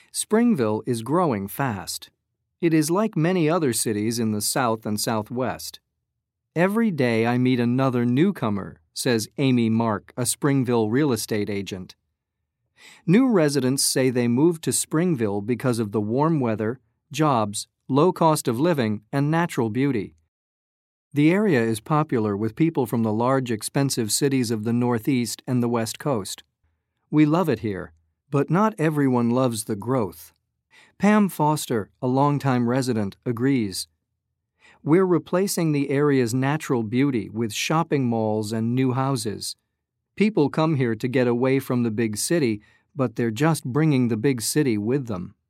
Springville is growing fast. It is like many other cities in the South and Southwest. Every day I meet another newcomer, says Amy Mark, a Springville real estate agent. New residents say they moved to Springville because of the warm weather, jobs, low cost of living, and natural beauty. The area is popular with people from the large, expensive cities of the Northeast and the West Coast. We love it here, but not everyone loves the growth. Pam Foster, a longtime resident, agrees. We're replacing the area's natural beauty with shopping malls and new houses. People come here to get away from the big city, but they're just bringing the big city with them.